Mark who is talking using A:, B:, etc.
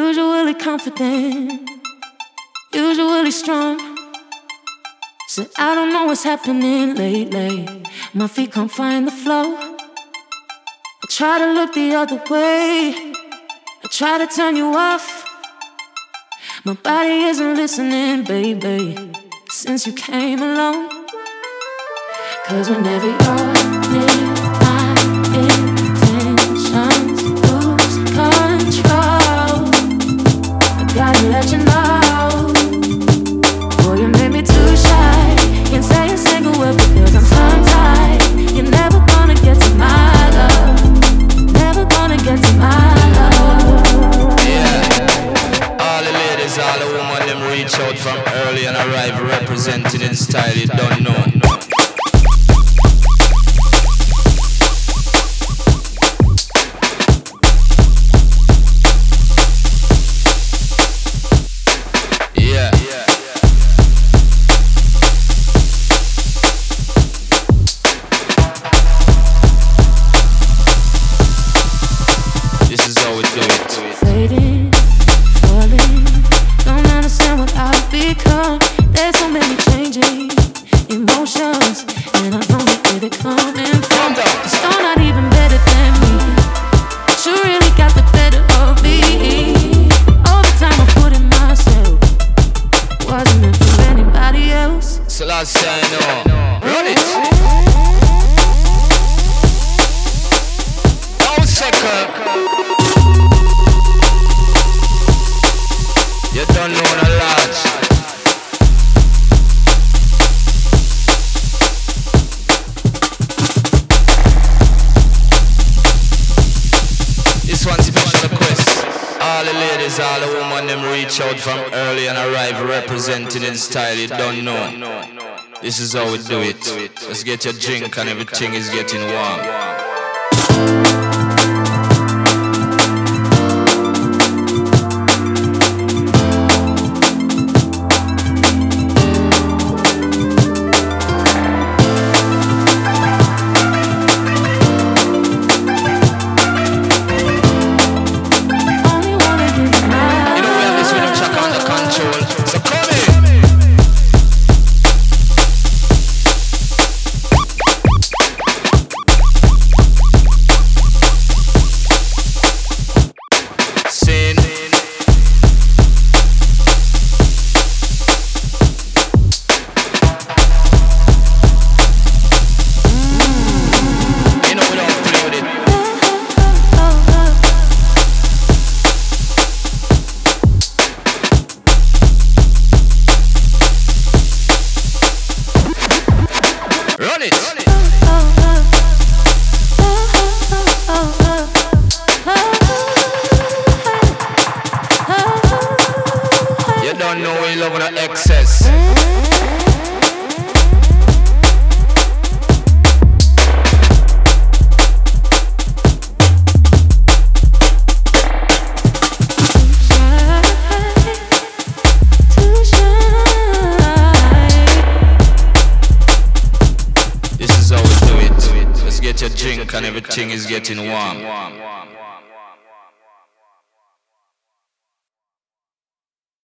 A: Usually confident, usually strong. Said I don't know what's happening lately. My feet can't find the flow. I try to look the other way. I try to turn you off. My body isn't listening, baby, since you came along. 'Cause whenever you're near, my intentions lose control. I gotta let you know, boy, you made me too shy. Can't say a single word because I'm tongue-tied. You're never gonna get to my love. Never gonna get to my love.
B: Yeah, all the ladies, all the women, them reach out from early and arrive representing in style you don't know. Representing in style you don't know. This is how we do it. Let's get your drink and everything is getting warm. Everything is getting warm.